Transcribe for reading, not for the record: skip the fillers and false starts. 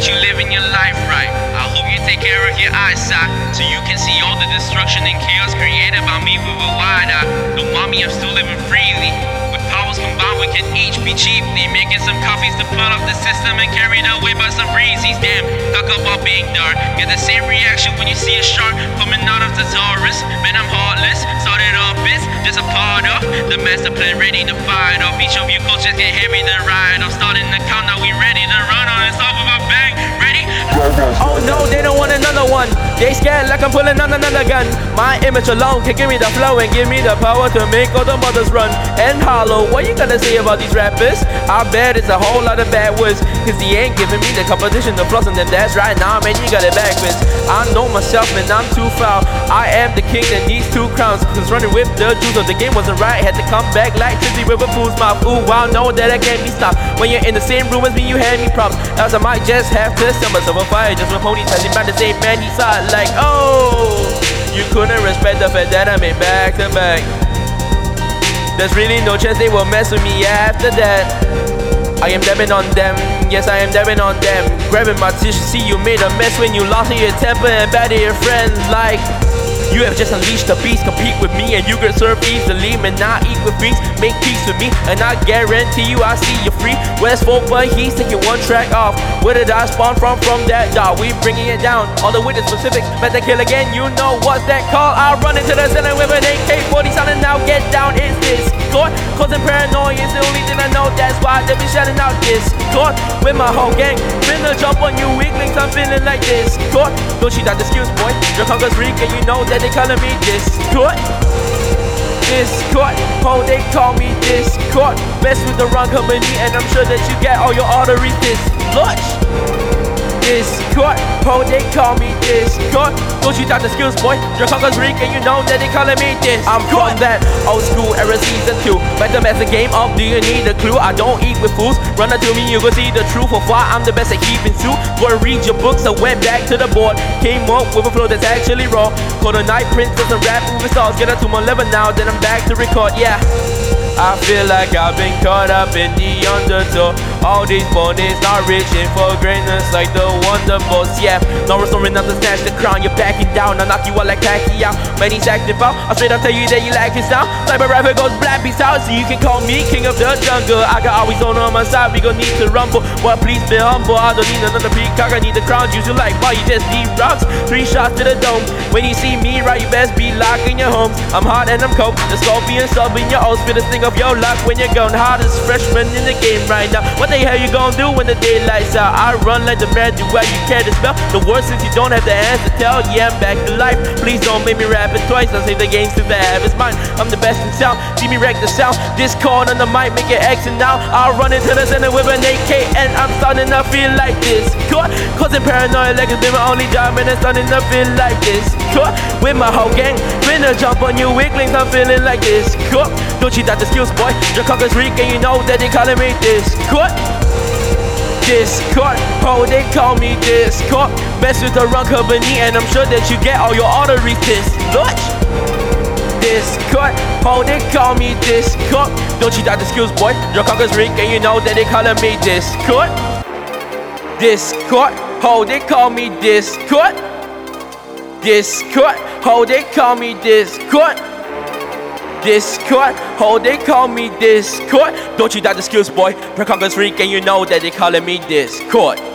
that you living your life right. I hope you take care of your eyesight, so you can see all the destruction and chaos created by me with a wide eye. Don't mind me, I'm still living freely. With powers combined, we can each be cheaply making some coffees to put off the system and carried away by some breezies. Damn, talk about being dark. Get the same reaction when you see a shark coming out of the Taurus. Man, I'm heartless. Started off it's just a part of the master plan, ready to fight off. Each of you coaches get heavy to ride. I'm starting the countdown, we ready to run on the top of a bang. Ready? Oh no, they don't want another one. They scared like I'm pulling on another gun. My image alone can give me the flow and give me the power to make all the mothers run. And hollow, what you gonna say about these rappers? I bet it's a whole lot of bad words, cause he ain't giving me the competition to floss, and then that's right now, man, you got it backwards. I know myself, man, I'm too foul. I am the king and these two crowns, cause running with the juice of the game wasn't right. Had to come back like Tizzy with a fool's mouth. Ooh, wow, know that I can't be stopped. When you're in the same room as me, you hand me props. Else I might just have to sell myself a fire just with ponies passing by the same man he saw it like, oh, you couldn't respect the fact that I made back to back. There's really no chance they will mess with me after that. I am dabbing on them, yes I am dabbing on them. Grabbing my tissue, see you made a mess when you lost your temper and bad at your friends. Like, you have just unleashed the beast, compete with me and you can serve easily. Man, I eat with beats, make peace with me, and I guarantee you I see you free. West Folk, but he's taking one track off. Where did I spawn from that dog? We bringing it down, all the way to specifics. Better kill again, you know what's that call? I run into the center with an AK-40 sounding now, get down, it's Discord. Causing paranoia is the only thing I know, that's why they be shouting out Discord. With my whole gang, finna jump on you weaklings, I'm feeling like Discord. Don't you doubt the skills, boy, your conquer's Greek and you know that they calling me Discord. Discord, oh they call me Discord. Mess with the wrong company and I'm sure that you get all your arteries dislodged. Discord, oh they call me Discord. Don't you doubt the skills, boy, your conquer's Greek and you know that they calling me Discord. I'm from that old school era season 2. Back them as a game of do you need a clue? I don't eat with fools, run up to me you gon' see the truth of why I'm the best at keeping suit. Go and read your books, I went back to the board, came up with a flow that's actually raw. Called a night princess and rap movie stars. Get up to my level now, then I'm back to record, yeah. I feel like I've been caught up in the undertow. All these bodies not reaching for greatness like the Wonder Boss, yeah. No restoring not to snatch the crown, you're backing down. I knock you out like Pacquiao. Man, he's active out, I straight up tell you that you like his style. Cyber rapper goes black beats out, so you can call me king of the jungle. I got always on my side, we gon' need to rumble. But please be humble, I don't need another peacock, I need the crown juice. You like, why you just need rocks? 3 shots to the dome. When you see me, right, you best be locking your homes. I'm hot and I'm cold, the scorpion sub in your oats. Spit a sting of your luck when you're going hardest freshman in the game right now. What the hell you gonna do when the daylight's out? I run like the bear, do what you care to spell. The worst since you don't have the hands to tell. Yeah, I'm back to life, please don't make me rap it twice. I'll save the game since I have it's mine. I'm the best in sound, see me wreck the sound. Discord on the mic, make it X and now I'll run into the center with an AK and I'm starting to feel like this. Causing paranoia like it's been my only job and it's starting to feel like this. With my whole gang, finna jump on you weaklings, I'm feeling like this. Don't you doubt the skills, boy, your conquer's Greek and you know that they calling me Discord. Discord, oh they call me Discord. Mess with the wrong company and I'm sure that you get all your arteries dislodged. Discord, oh they call me Discord. Don't you doubt the skills, boy, your conquer's Greek and you know that they calling me Discord. Discord, oh they call me Discord. Discord, oh they call me Discord. Discord, oh they call me Discord. Don't you doubt the skills, boy, your conquer's Greek and you know that they calling me Discord.